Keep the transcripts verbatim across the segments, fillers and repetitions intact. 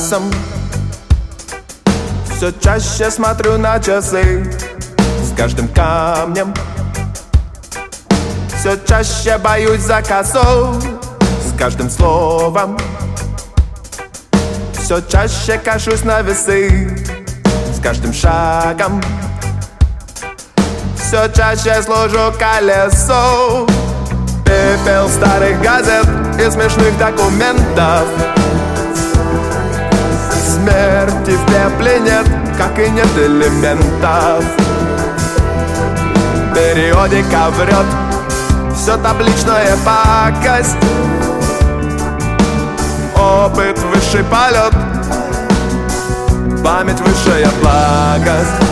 часом. Все чаще смотрю на часы с каждым камнем. Все чаще боюсь заказов с каждым словом. Все чаще кашусь на весы с каждым шагом. Все чаще сложу колесо. Пепел старых газет и смешных документов. Смерти в пепле нет, как и нет элементов. Периодика врет, все табличная пакость. Опыт высший полет, память высшая благость.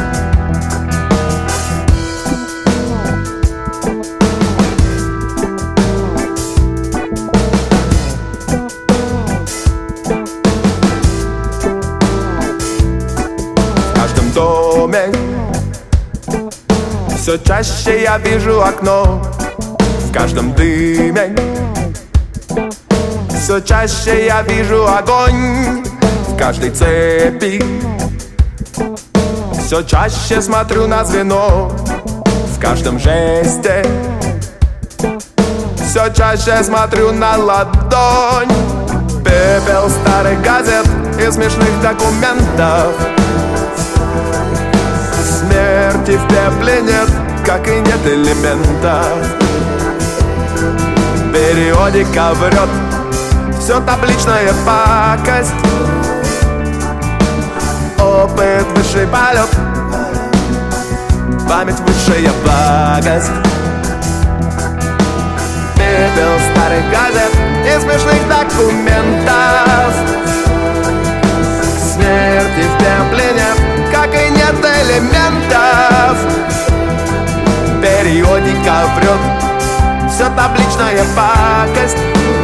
В каждом доме все чаще я вижу окно. В каждом дыме все чаще я вижу огонь. В каждой цепи все чаще смотрю на звено. В каждом жесте все чаще смотрю на ладонь. Пепел старых газет и смешных документов. Смерти в пепле нет, как и нет элементов. Периодика врет, все табличная пакость. Опыт высший полет, память высшая благость. Пепел старых газет и смешных документов. Смерти в пепле нет, как и нет элементов. Периодика врет, все табличная пакость.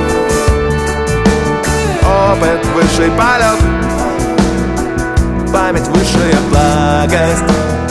Опыт высший полет, память высшая благость.